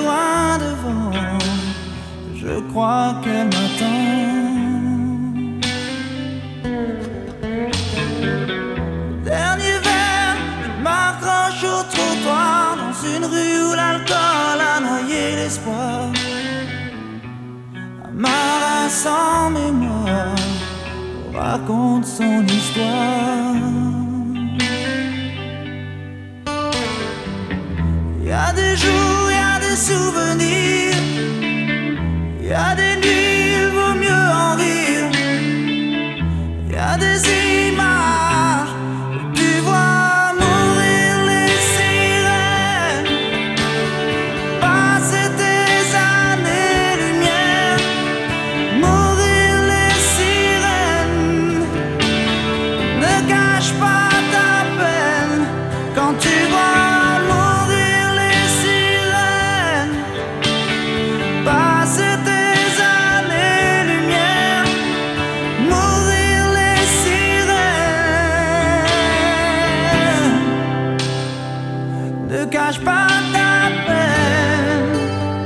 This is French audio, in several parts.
loin devant, je crois qu'elle m'attend. Dernier verre, je m'accroche au trottoir dans une rue où l'alcool a noyé l'espoir. Amara sans mémoire raconte son histoire. Y a des jours, y a des souvenirs, y a des nuits, il vaut mieux en rire. Y a des images où tu vois mourir les sirènes, passer tes années-lumière, mourir les sirènes. Ne cache pas ta peine quand tu vois mourir les sirènes, passer tes années-lumière, mourir les sirènes. Ne cache pas ta peine.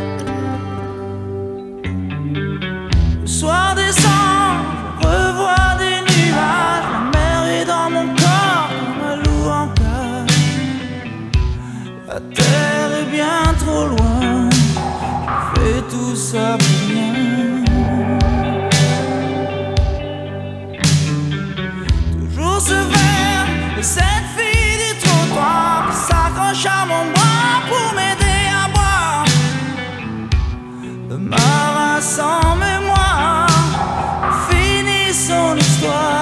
Le soir descend, je revois des nuages, la mer est dans mon corps comme un loup en cage. La terre est bien trop loin, je fais tout ça pour rien. Toujours ce verre et cette fille du trottoir qui s'accroche à mon bras pour m'aider à boire. De Mara sans mémoire, finit son histoire.